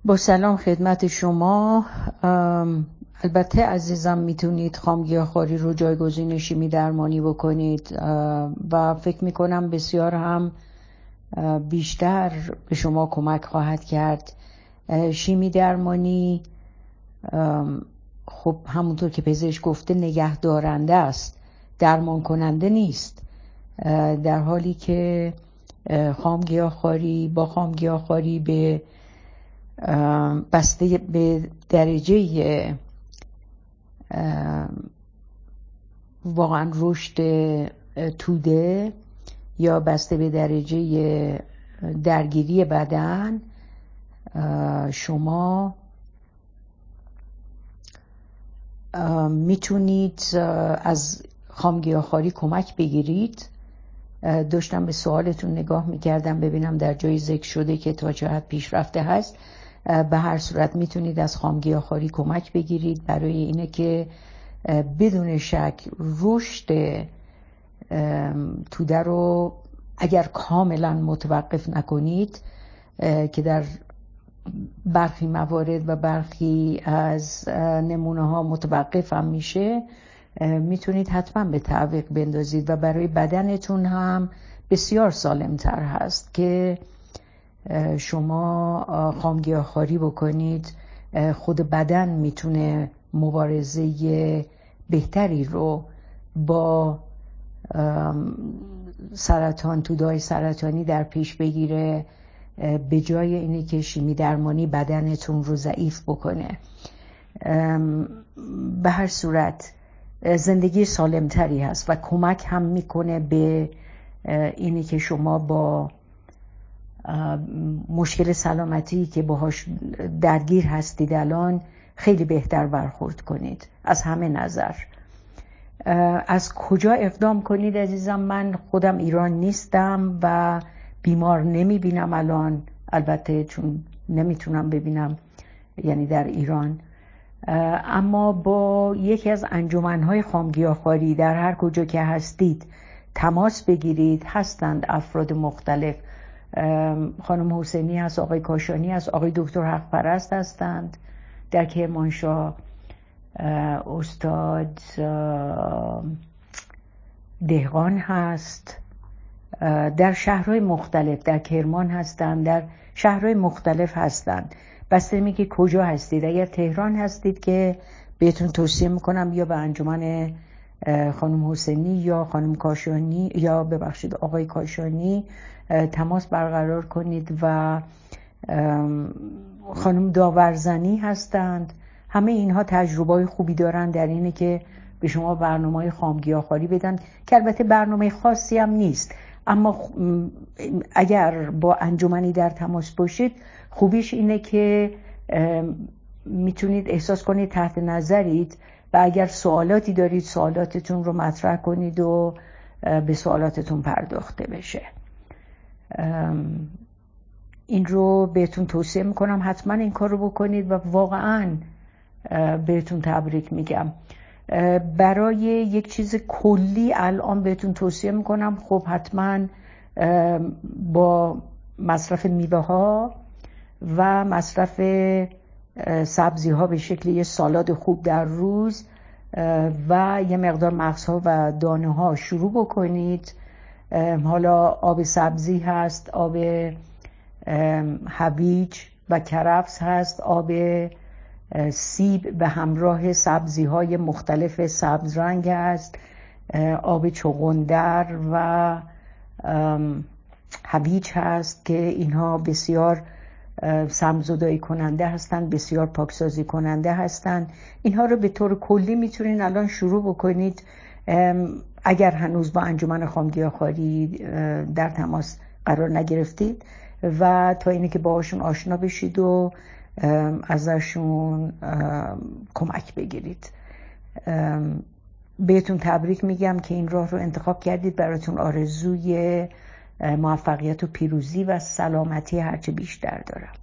با سلام خدمت شما. البته عزیزم میتونید خامگیاخواری رو جایگزین شیمی درمانی بکنید و فکر میکنم بسیار هم بیشتر به شما کمک خواهد کرد. شیمی درمانی خب همونطور که پزشک گفته نگه دارنده است، درمان کننده نیست، در حالی که خامگیاخواری به بسته به درجه واقعا رشد توده یا بسته به درجه درگیری بدن شما میتونید از خامگیاخواری کمک بگیرید. داشتم به سوالتون نگاه میکردم ببینم در جای ذکر شده که تا چه حد پیشرفته هست. به هر صورت میتونید از خامگیاخواری کمک بگیرید برای اینه که بدون شک رشد توده رو اگر کاملا متوقف نکنید که در برخی موارد و برخی از نمونه ها متوقف هم میشه، میتونید حتما به تعویق بندازید و برای بدنتون هم بسیار سالمتر هست که شما خامگیاخواری بکنید. خود بدن میتونه مبارزه بهتری رو با سرطان، توده‌های سرطانی در پیش بگیره، به جای اینی که شیمی درمانی بدنتون رو ضعیف بکنه. به هر صورت زندگی سالمتری هست و کمک هم میکنه به اینی که شما با مشکل سلامتی که باهاش درگیر هستید الان خیلی بهتر برخورد کنید از همه نظر. از کجا اقدام کنید عزیزم؟ من خودم ایران نیستم و بیمار نمیبینم الان، البته چون نمیتونم ببینم یعنی در ایران، اما با یکی از انجمنهای خامگیاخواری در هر کجا که هستید تماس بگیرید. هستند افراد مختلف، خانم حسینی هست، آقای کاشانی هست، آقای دکتر حق پرست هستند در کرمانشاه، استاد دهقان هست، در شهرهای مختلف، در کرمان هستند، در شهرهای مختلف هستند. بسته میگه کجا هستید. اگر تهران هستید که بهتون توصیه میکنم یا به انجمن خانم حسینی یا خانم کاشانی یا ببخشید آقای کاشانی تماس برقرار کنید. و خانم داورزنی هستند. همه اینها تجربه خوبی دارن در اینه که به شما برنامه خامگیاخواری بدن که البته برنامه خاصی هم نیست، اما اگر با انجمنی در تماس باشید خوبیش اینه که میتونید احساس کنید تحت نظرید و اگر سوالاتی دارید سوالاتتون رو مطرح کنید و به سوالاتتون پرداخته بشه. این رو بهتون توصیه میکنم حتما این کار رو بکنید و واقعا بهتون تبریک میگم. برای یک چیز کلی الان بهتون توصیه میکنم خب حتما با مصرف میوه ها و مصرف سبزی ها به شکل یه سالاد خوب در روز و یه مقدار مغزها و دانه ها شروع بکنید. حالا آب سبزی هست، آب هویج و کرفس هست، آب سیب به همراه سبزی های مختلف سبز رنگ هست، آب چغندر و هویج هست که اینها بسیار سمزدایی کننده هستند، بسیار پاکسازی کننده هستند. اینها رو به طور کلی میتونین الان شروع بکنید اگر هنوز با انجمن خامگیاخواری در تماس قرار نگرفتید و تا اینه که باهاشون آشنا بشید و ازشون کمک بگیرید. بهتون تبریک میگم که این راه رو انتخاب کردید. براتون آرزوی موفقیت و پیروزی و سلامتی هرچه بیشتر دارم.